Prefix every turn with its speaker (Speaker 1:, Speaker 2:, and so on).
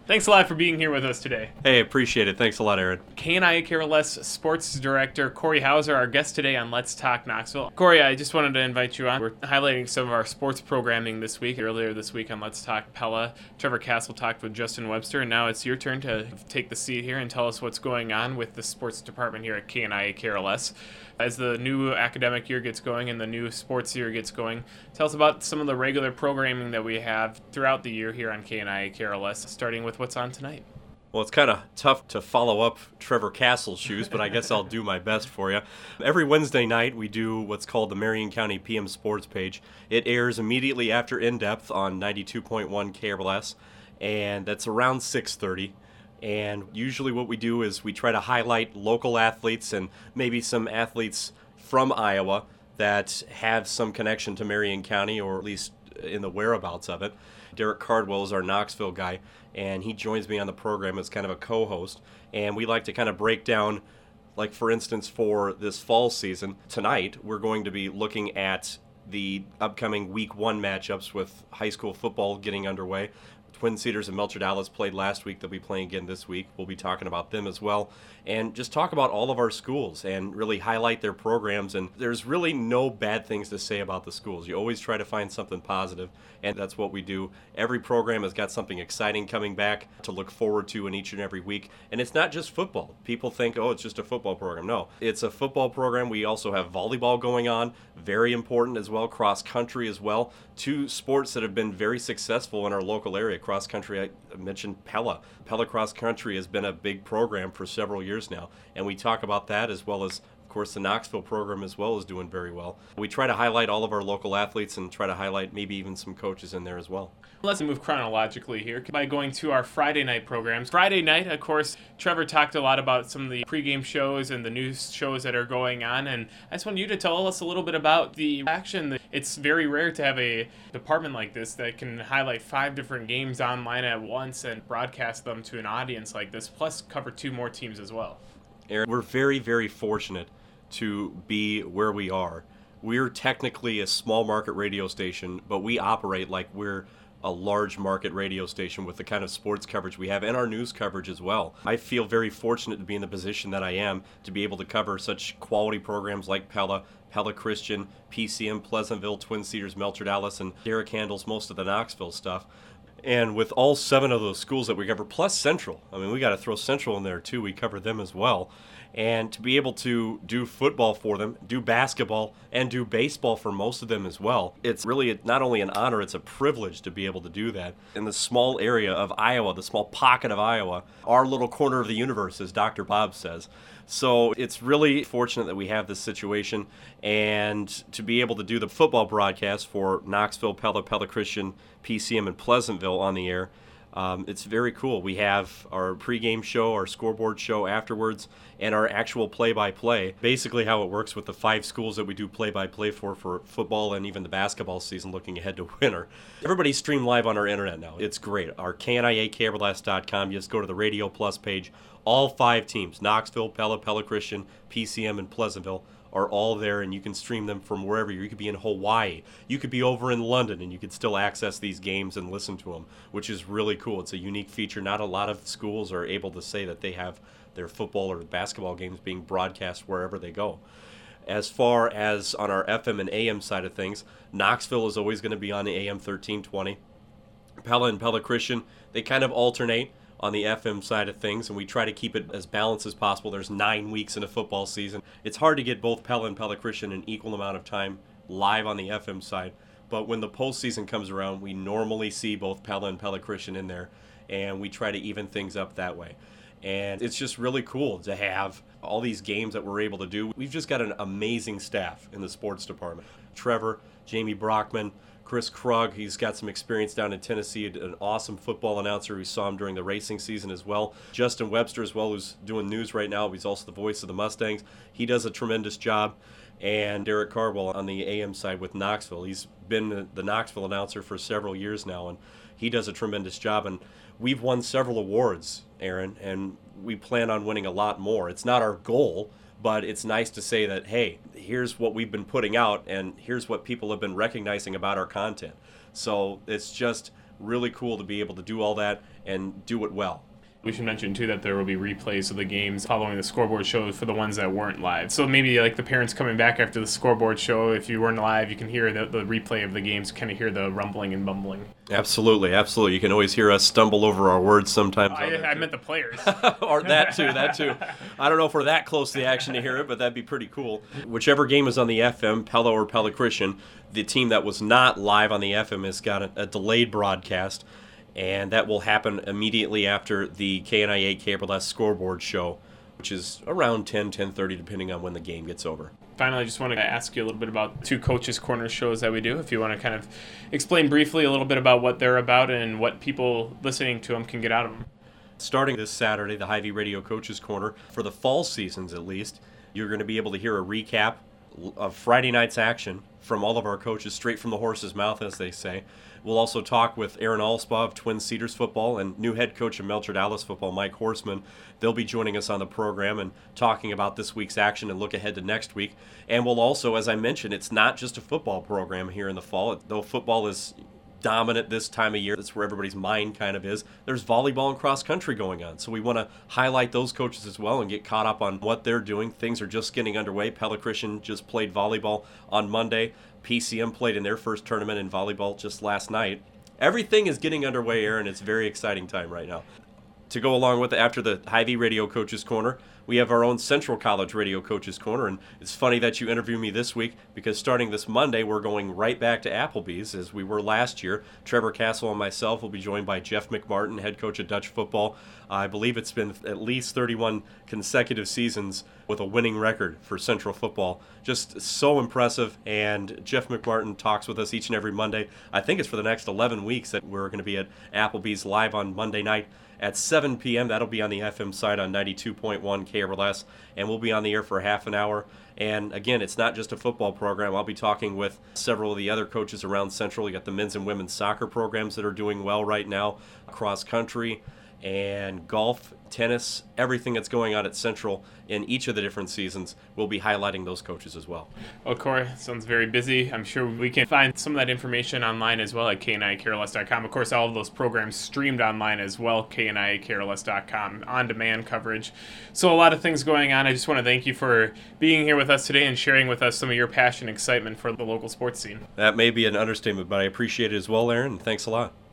Speaker 1: Thanks a lot for being here with us today.
Speaker 2: Hey, appreciate it. Thanks a lot, Aaron.
Speaker 1: KNI KRLS Sports Director Corey Hauser, our guest today on Let's Talk Knoxville. Corey, I just wanted to invite you on. We're highlighting some of our sports programming this week. Earlier this week on Let's Talk Pella, Trevor Castle talked with Justin Webster, and now it's your turn to take the seat here and tell us what's going on with the sports department here at KNI KRLS. As the new academic year gets going and the new sports year gets going, tell us about some of the regular programming that we have throughout the year here on KNI KRLS, starting with what's on tonight.
Speaker 2: Well, it's kind of tough to follow up Trevor Castle's shoes, but I guess I'll do my best for you. Every Wednesday night, we do what's called the Marion County PM Sports page. It airs immediately after In Depth on 92.1 KRLS, and that's around 6:30. And usually what we do is we try to highlight local athletes and maybe some athletes from Iowa that have some connection to Marion County, or at least in the whereabouts of it. Derek Cardwell is our Knoxville guy, and he joins me on the program as kind of a co-host. And we like to kind of break down, like for instance, for this fall season, tonight we're going to be looking at the upcoming Week 1 matchups with high school football getting underway. Twin Cedars and Melcher Dallas played last week. They'll be playing again this week. We'll be talking about them as well. And just talk about all of our schools and really highlight their programs. And there's really no bad things to say about the schools. You always try to find something positive, and that's what we do. Every program has got something exciting coming back to look forward to in each and every week. And it's not just football. People think, oh, it's just a football program. No, it's a football program. We also have volleyball going on, very important as well, cross country as well. Two sports that have been very successful in our local area. Cross country, I mentioned Pella. Pella Cross Country has been a big program for several years now, and we talk about that, as well as, of course, the Knoxville program as well is doing very well. We try to highlight all of our local athletes and try to highlight maybe even some coaches in there as well.
Speaker 1: Let's move chronologically here by going to our Friday night programs. Friday night, of course, Trevor talked a lot about some of the pregame shows and the news shows that are going on, and I just want you to tell us a little bit about the action. It's very rare to have a department like this that can highlight 5 different games online at once and broadcast them to an audience like this, plus cover 2 more teams as well.
Speaker 2: Aaron, we're very, very fortunate to be where we are. We're technically a small market radio station, but we operate like we're a large market radio station with the kind of sports coverage we have and our news coverage as well. I feel very fortunate to be in the position that I am to be able to cover such quality programs like Pella, Pella Christian, PCM, Pleasantville, Twin Cedars, Melcher Dallas, and Derek handles most of the Knoxville stuff. And with all 7 of those schools that we cover, plus Central, I mean, we got to throw Central in there too. We cover them as well. And to be able to do football for them, do basketball, and do baseball for most of them as well, it's really not only an honor, it's a privilege to be able to do that. In the small area of Iowa, the small pocket of Iowa, our little corner of the universe, as Dr. Bob says. So it's really fortunate that we have this situation, and to be able to do the football broadcast for Knoxville, Pella, Pella Christian, PCM, and Pleasantville on the air. It's very cool. We have our pregame show, our scoreboard show afterwards, and our actual play-by-play. Basically how it works with the 5 schools that we do play-by-play for football and even the basketball season looking ahead to winter. Everybody's streamed live on our internet now. It's great. Our KNIAKRLS.com. You just go to the Radio Plus page. All 5 teams, Knoxville, Pella, Pella Christian, PCM, and Pleasantville, are all there, and you can stream them from wherever. You could be in Hawaii. You could be over in London, and you could still access these games and listen to them, which is really cool. It's a unique feature. Not a lot of schools are able to say that they have their football or basketball games being broadcast wherever they go. As far as on our FM and AM side of things, Knoxville is always going to be on the AM 1320. Pella and Pella Christian, they kind of alternate on the FM side of things, and we try to keep it as balanced as possible. There's 9 weeks in a football season. It's hard to get both Pella and Pella Christian an equal amount of time live on the FM side, but when the postseason comes around, we normally see both Pella and Pella Christian in there, and we try to even things up that way. And it's just really cool to have all these games that we're able to do. We've just got an amazing staff in the sports department. Trevor, Jamie Brockman, Chris Krug, he's got some experience down in Tennessee, an awesome football announcer. We saw him during the racing season as well. Justin Webster as well, who's doing news right now. He's also the voice of the Mustangs. He does a tremendous job. And Derek Cardwell on the AM side with Knoxville. He's been the Knoxville announcer for several years now, and he does a tremendous job. And we've won several awards, Aaron, and we plan on winning a lot more. It's not our goal, but it's nice to say that, hey, here's what we've been putting out, and here's what people have been recognizing about our content. So it's just really cool to be able to do all that and do it well.
Speaker 1: We should mention, too, that there will be replays of the games following the scoreboard show for the ones that weren't live. So maybe like the parents coming back after the scoreboard show, if you weren't live, you can hear the replay of the games, kind of hear the rumbling and bumbling.
Speaker 2: Absolutely, absolutely. You can always hear us stumble over our words sometimes.
Speaker 1: I meant the players.
Speaker 2: Or that too. I don't know if we're that close to the action to hear it, but that'd be pretty cool. Whichever game is on the FM, Pella or Pella Christian, the team that was not live on the FM has got a delayed broadcast, and that will happen immediately after the KNIA KRLS scoreboard show, which is around 10:30, depending on when the game gets over.
Speaker 1: Finally, I just want to ask you a little bit about 2 Coaches Corner shows that we do. If you want to kind of explain briefly a little bit about what they're about and what people listening to them can get out of them.
Speaker 2: Starting this Saturday, the Hy-Vee Radio Coaches Corner, for the fall seasons at least, you're going to be able to hear a recap of Friday night's action from all of our coaches, straight from the horse's mouth, as they say. We'll also talk with Aaron Allspaw of Twin Cedars football and new head coach of Melchor Dallas football, Mike Horseman. They'll be joining us on the program and talking about this week's action and look ahead to next week. And we'll also, as I mentioned, it's not just a football program here in the fall. Though football is dominant this time of year, that's where everybody's mind kind of is, there's volleyball and cross country going on. So we want to highlight those coaches as well and get caught up on what they're doing. Things are just getting underway. Pella Christian just played volleyball on Monday. PCM played in their first tournament in volleyball just last night. Everything is getting underway, Aaron. It's a very exciting time right now. To go along with it, after the Hy-Vee Radio Coaches Corner, we have our own Central College Radio Coaches Corner, and it's funny that you interview me this week because starting this Monday, we're going right back to Applebee's as we were last year. Trevor Castle and myself will be joined by Jeff McMartin, head coach of Dutch football. I believe it's been at least 31 consecutive seasons with a winning record for Central football. Just so impressive, and Jeff McMartin talks with us each and every Monday. I think it's for the next 11 weeks that we're going to be at Applebee's live on Monday night at 7 p.m. That'll be on the FM side on 92.1 KRLS, and we'll be on the air for half an hour. And again, it's not just a football program. I'll be talking with several of the other coaches around Central. You got the men's and women's soccer programs that are doing well right now, cross country and golf, tennis, everything that's going on at Central in each of the different seasons. We'll be highlighting those coaches as well.
Speaker 1: Well, Corey, sounds very busy. I'm sure we can find some of that information online as well at KNIAKRLS.com. Of course, all of those programs streamed online as well, KNIAKRLS.com, on-demand coverage. So a lot of things going on. I just want to thank you for being here with us today and sharing with us some of your passion and excitement for the local sports scene.
Speaker 2: That may be an understatement, but I appreciate it as well, Aaron. Thanks a lot.